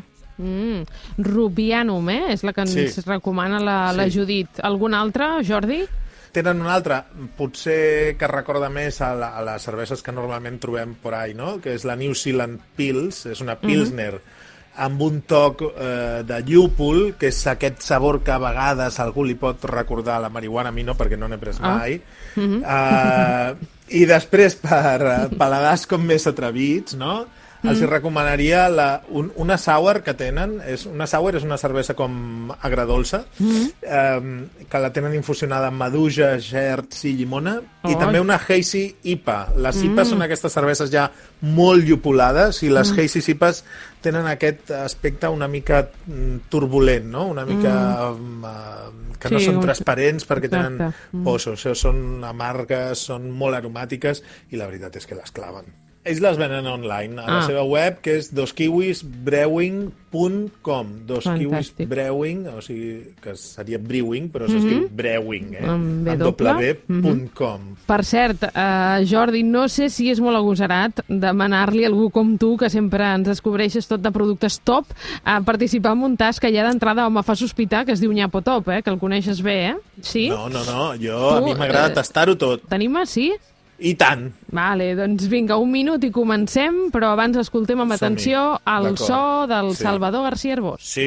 Rupianum, és la que ens recomana la Judit. Algun altre, Jordi? Tenen una altra, potser que recorda més a les cerveses que normalment trobem por ahí, no? Que és la New Zealand Pils, és una Pilsner amb un toc de llúpol, que és aquest sabor que a vegades algú li pot recordar a la marihuana, a mi no, perquè no n'he pres mai. I després, per paladars com més atrevits, no? els recomanaria una sour que tenen. Una sour és una cervesa com agradolça, que la tenen infusionada amb maduja, gerds i llimona, i també una Hazy IPA. Les IPAs són aquestes cerveses ja molt llupolades, i les Hazy IPAs tenen aquest aspecte una mica turbulent, no? Una mica que no són transparents perquè tenen posos. Són amargues, són molt aromàtiques i la veritat és que les claven. Ells les venen online a la seva web, que és doskiwisbrewing.com. Doskiwisbrewing, o sigui que seria brewing, però s'escriu brewing, amb w.com. Per cert, Jordi, no sé si és molt agosarat demanar-li a algú com tu, que sempre ens descobreixes tot de productes top, a participar en un tas que ja d'entrada me fa sospitar, que es diu Nyapotop, que el coneixes bé, Sí? No, a mi m'agrada tastar-ho tot. T'animes, sí? I tant. Vale, doncs vinga, un minut i comencem, però abans escoltem amb atenció el so del Salvador García Arbós. Sí.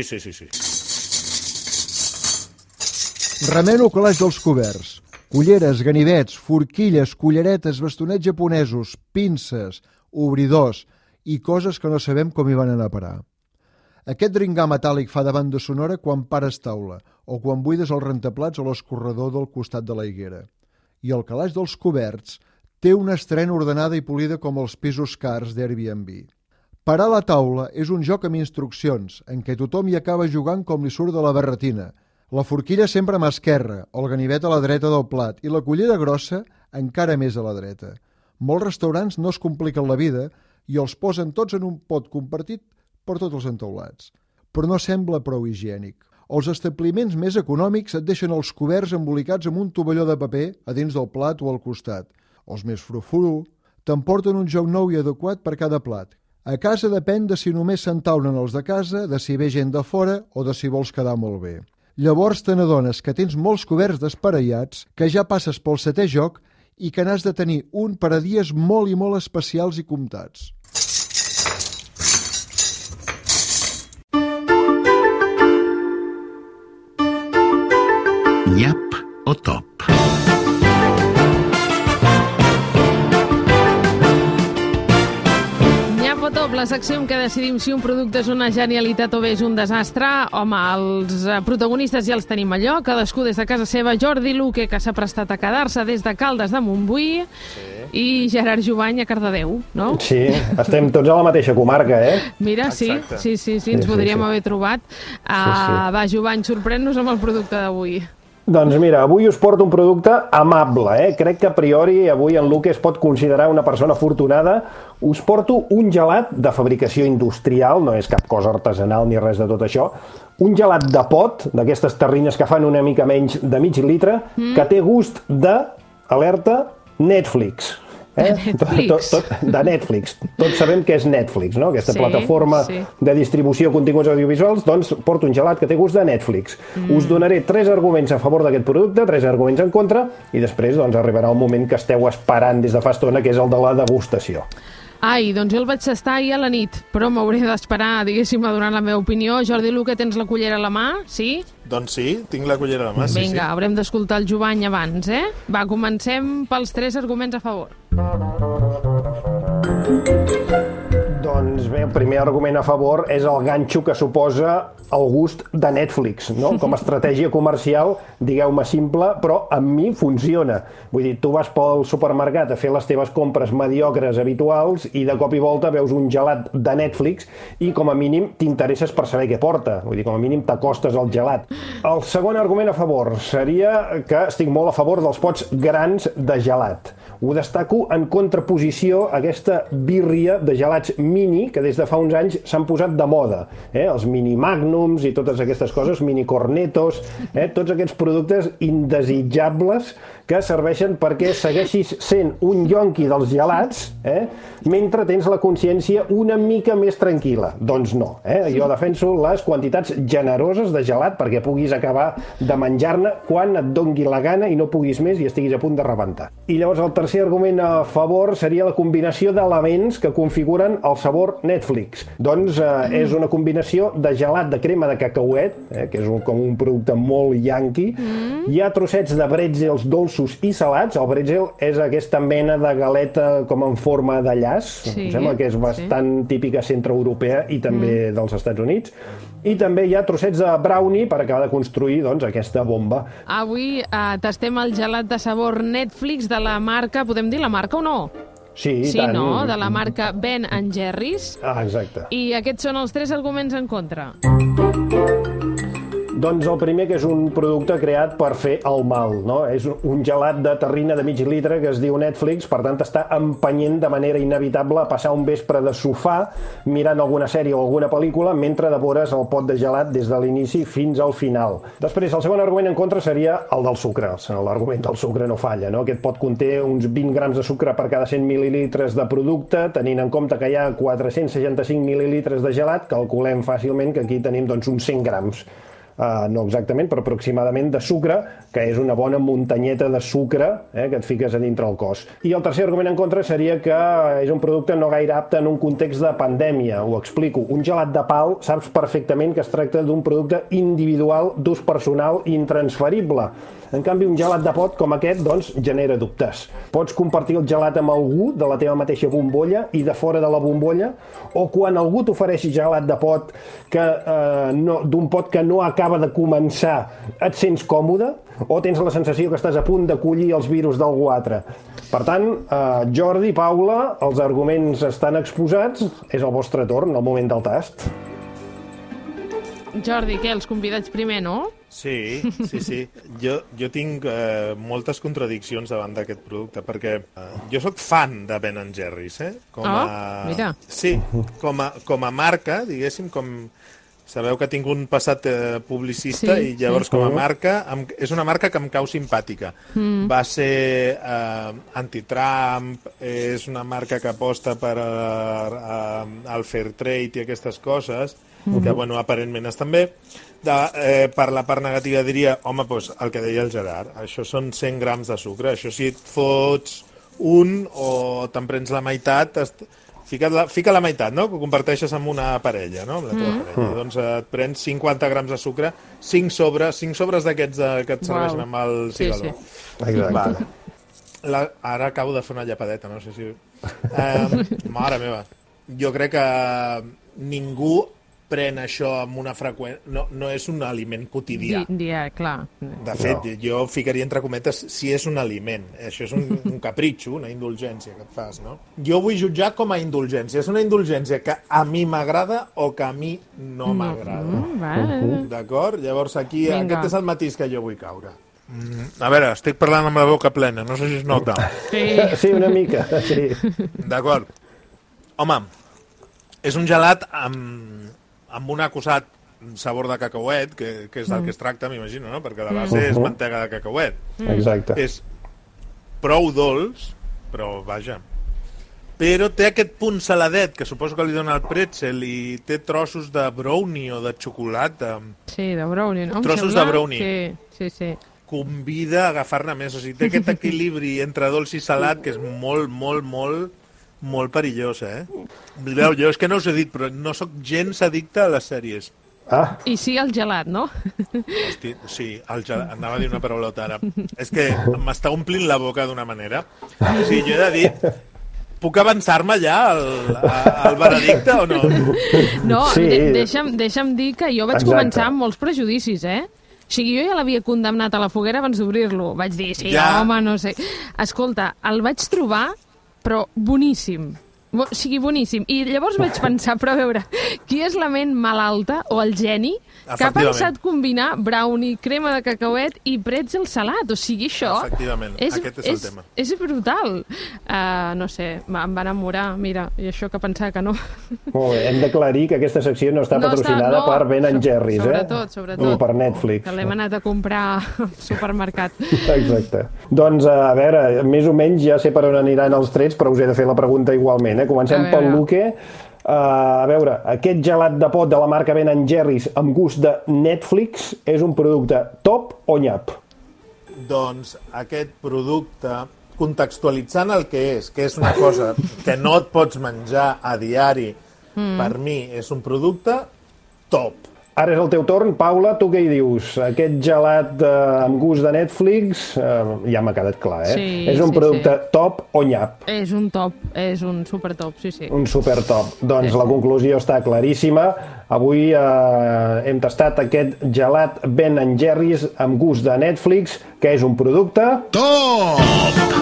Remeno calaix dels coberts. Culleres, ganivets, forquilles, culleretes, bastonets japonesos, pinces, obridors i coses que no sabem com hi van anar a parar. Aquest dringar metàl·lic fa de banda sonora quan pares taula o quan buides el rentaplats o l'escorredor del costat de la higuera. I el calaix dels coberts té una estrena ordenada i polida com els pisos cars d'Airbnb. Parar la taula és un joc amb instruccions, en què tothom hi acaba jugant com li surt de la barretina. La forquilla sempre a mà esquerra, el ganivet a la dreta del plat i la cullera grossa encara més a la dreta. Molts restaurants no es compliquen la vida i els posen tots en un pot compartit per tots els entaulats. Però no sembla prou higiènic. Els establiments més econòmics et deixen els coberts embolicats amb un tovalló de paper a dins del plat o al costat. Els més frufuru t'emporten un joc nou i adequat per cada plat. A casa depèn de si només s'entaulen els de casa, de si ve gent de fora o de si vols quedar molt bé. Llavors te n'adones que tens molts coberts desparellats, que ja passes pel 7è joc i que n'has de tenir un per a dies molt i molt especials i comptats. Nyap o top? La secció en què decidim si un producte és una genialitat o bé és un desastre. Home, els protagonistes ja els tenim allò, cadascú des de casa seva. Jordi Luque, que s'ha prestat a quedar-se des de Caldes de Montbui, i Gerard Jubany a Cardedeu, no? Sí, estem tots a la mateixa comarca, Mira, sí, ens podríem haver trobat. Va, Jubany, sorprèn-nos amb el producte d'avui. Doncs mira, avui us porto un producte amable, Crec que a priori avui en Luque es pot considerar una persona afortunada. Us porto un gelat de fabricació industrial, no és cap cosa artesanal ni res de tot això. Un gelat de pot, d'aquestes terrines que fan una mica menys de mig litre, que té gust de, alerta, Netflix. De Netflix. Tots sabem què és Netflix, no? Aquesta plataforma de distribució de continguts audiovisuals. Doncs porto un gelat que té gust de Netflix. Us donaré 3 arguments a favor d'aquest producte, 3 arguments en contra, i després arribarà el moment que esteu esperant des de fa estona, que és el de la degustació. Ai, doncs jo el vaig tastar ahir a la nit, però m'hauré d'esperar, diguéssim, a donar la meva opinió. Jordi Luque, tens la cullera a la mà, sí? Doncs sí, tinc la cullera a la mà, sí. Vinga, haurem d'escoltar el Jubany abans, Va, comencem pels 3 arguments a favor. Doncs bé, el primer argument a favor és el ganxo que suposa el gust de Netflix, no? Com a estratègia comercial, digueu-me simple, però amb mi funciona. Vull dir, tu vas pel supermercat a fer les teves compres mediocres habituals i de cop i volta veus un gelat de Netflix i com a mínim t'interesses per saber què porta. Vull dir, com a mínim t'acostes al gelat. El segon argument a favor seria que estic molt a favor dels pots grans de gelat. Ho destaco en contraposició a aquesta birria de gelats mini que des de fa uns anys s'han posat de moda. Els mini magnums i totes aquestes coses, mini cornetos, tots aquests productes indesitjables que serveixen perquè segueixis sent un yonqui dels gelats mentre tens la consciència una mica més tranquil·la. Doncs no. Jo defenso les quantitats generoses de gelat perquè puguis acabar de menjar-ne quan et dongui la gana i no puguis més i estiguis a punt de rebentar. I llavors el tercer tercer argument a favor seria la combinació d'elements que configuren el sabor Netflix. Doncs és una combinació de gelat de crema de cacauet, que és com un producte molt yanqui. Hi ha trossets de brètzels dolços i salats. El brètzel és aquesta mena de galeta com en forma de llaç. Em sembla que és bastant típica centreeuropea i també dels Estats Units. I també hi ha trossets de brownie per acabar de construir aquesta bomba. Avui tastem el gelat de sabor Netflix de la marca, podem dir la marca o no? Sí, tant. No? De la marca Ben & Jerry's. Exacte. I aquests són els 3 arguments en contra. Doncs el primer, que és un producte creat per fer el mal, no? És un gelat de terrina de mig litre que es diu Netflix, per tant està empenyent de manera inevitable a passar un vespre de sofà mirant alguna sèrie o alguna pel·lícula mentre devores el pot de gelat des de l'inici fins al final. Després, el segon argument en contra seria el del sucre. L'argument del sucre no falla, no? Aquest pot conté uns 20 grams de sucre per cada 100 mil·lilitres de producte, tenint en compte que hi ha 465 mil·lilitres de gelat, calculem fàcilment que aquí tenim uns 100 grams. No exactament, però aproximadament de sucre, que és una bona muntanyeta de sucre que et fiques a dintre el cos. I el tercer argument en contra seria que és un producte no gaire apte en un context de pandèmia. Ho explico. Un gelat de pal saps perfectament que es tracta d'un producte individual, d'ús personal i intransferible. En canvi, un gelat de pot com aquest, doncs, genera dubtes. Pots compartir el gelat amb algú de la teva mateixa bombolla i de fora de la bombolla, o quan algú t'ofereixi gelat de pot d'un pot que no acaba de començar, et sents còmode, o tens la sensació que estàs a punt de collir els virus d'algú altre. Per tant, Jordi, Paula, els arguments estan exposats, és el vostre torn, el moment del tast. Jordi, què, els convidats primer, no? Sí. Jo tinc moltes contradiccions davant d'aquest producte, perquè jo sóc fan de Ben & Jerry's, mira. Sí, com a marca, diguéssim, sabeu que tinc un passat publicista i llavors com a marca, és una marca que em cau simpàtica. Va ser anti-Trump, és una marca que aposta per al fair trade i aquestes coses, que, bueno, aparentment estan bé. Per la part negativa diria, home, doncs el que deia el Gerard, això són 100 grams de sucre, això si et fots un o te'n prens la meitat, fica la meitat, no? Que comparteixes amb una parella, no? Amb la teva parella. Doncs et prens 50 grams de sucre, 5 sobres d'aquests que et serveixen amb el cigaló. Exacte. Ara acabo de fer una llapadeta, no sé si... Mare meva, jo crec que ningú pren això amb una freqüència... No és un aliment quotidià. Clar. De fet, jo ficaria entre cometes si és un aliment. Això és un capritxo, una indulgència que et fas, no? Jo vull jutjar com a indulgència. És una indulgència que a mi m'agrada o que a mi no m'agrada. D'acord? Llavors aquí, aquest és el matís que jo vull caure. A veure, estic parlant amb la boca plena, no sé si es nota. Sí, una mica, sí. D'acord. Home, és un gelat amb un acusat sabor de cacauet, que és del que es tracta, m'imagino, no? Perquè la base és mantega de cacauet. Exacte. És prou dolç, però vaja. Però té aquest punt saladet, que suposo que li dona el pretzel, i té trossos de brownie o de xocolata. Sí, de brownie, no? Trossos de brownie. Sí. Convida a agafar-ne més. O sigui, té aquest equilibri entre dolç i salat que és molt perillós, Mireu, jo és que no us he dit, però no sóc gens addicte a les sèries. I sí al gelat, no? Hosti, sí, al gelat. Anava a dir una paraulota ara. És que m'està omplint la boca d'una manera. O sigui, jo he de dir... Puc avançar-me ja al veredicte o no? No, deixa'm dir que jo vaig començar amb molts prejudicis, O sigui, jo ja l'havia condemnat a la foguera abans d'obrir-lo. Vaig dir, home, no sé... Escolta, el vaig trobar però boníssim. O sigui, boníssim. I llavors vaig pensar, però a veure, qui és la ment malalta o el geni que ha pensat combinar brownie, crema de cacauet i pretzel salat? O sigui, això... Efectivament, aquest és el tema. És brutal. No sé, em va enamorar, mira, i això que pensava que no. Molt bé, hem d'aclarir que aquesta secció no està patrocinada per Ben & Jerry's, Sobretot. Ni per Netflix. Que l'hem anat a comprar al supermercat. Exacte. Doncs, a veure, més o menys ja sé per on aniran els trets, però us he de fer la pregunta igualment, Comencem pel Luque. A veure, aquest gelat de pot de la marca Ben & Jerry's amb gust de Netflix és un producte top o nyap? Doncs aquest producte contextualitzant el que és una cosa que no et pots menjar a diari, per mi és un producte top. Ara és el teu torn. Paula, tu què hi dius? Aquest gelat amb gust de Netflix, ja m'ha quedat clar, Sí, és un producte top o nyap? És un top, és un supertop, sí. Un supertop. Doncs la conclusió està claríssima. Avui hem tastat aquest gelat Ben & Jerry's amb gust de Netflix, que és un producte... Top!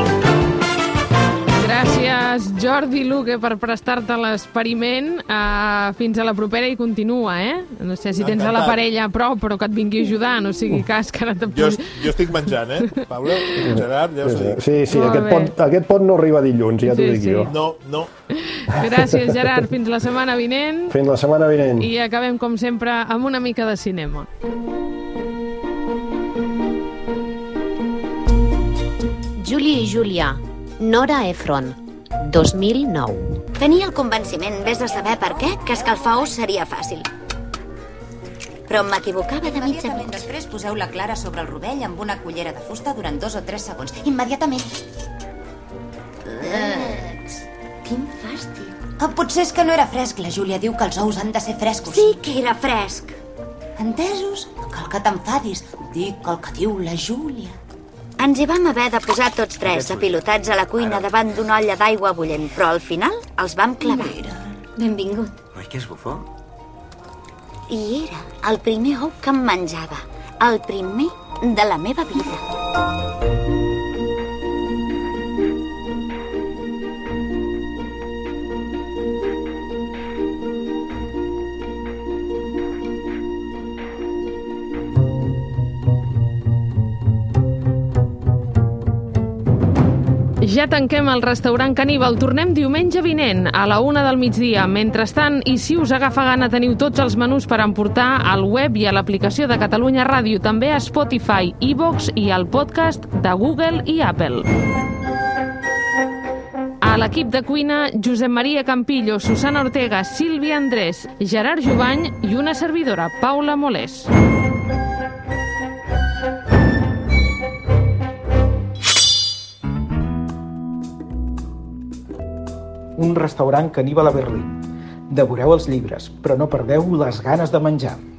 Gràcies, Jordi Luque, per prestar-te l'experiment. Fins a la propera i continua, No sé si tens a la parella a prop, però que et vingui a ajudar, no sigui cas que ara Jo estic menjant, Paula, Gerard, ja us ho dic. Sí, aquest pot no arriba dilluns, ja t'ho dic jo. No. Gràcies, Gerard. Fins la setmana vinent. Fins la setmana vinent. I acabem, com sempre, amb una mica de cinema. Julie i Julià, Nora Ephron, 2009. Tenia el convenciment, vés a saber per què, que escalfar ous seria fàcil. Però m'equivocava de mig a mig. Després poseu la clara sobre el rovell amb una cullera de fusta durant 2 o 3 segons. Immediatament. Quin fàstic. Potser és que no era fresc. La Júlia diu que els ous han de ser frescos. Sí que era fresc. Entesos? No cal que t'enfadis. Dic el que diu la Júlia. Ens hi vam haver de posar tots tres, apilotats a la cuina davant d'una olla d'aigua bullent, però al final els vam clavar. Benvingut. Oi que és bufó? I era el primer ou que em menjava, el primer de la meva vida. Ja tanquem el restaurant Caníbal. Tornem diumenge vinent, a la 1 del migdia. Mentrestant, i si us agafa gana, teniu tots els menús per emportar al web i a l'aplicació de Catalunya Ràdio, també a Spotify, iVoox i al podcast de Google i Apple. A l'equip de cuina, Josep Maria Campillo, Susana Ortega, Sílvia Andrés, Gerard Jubany i una servidora, Paula Molés. Un restaurant caníbal a Berlín. Devoreu els llibres, però no perdeu les ganes de menjar.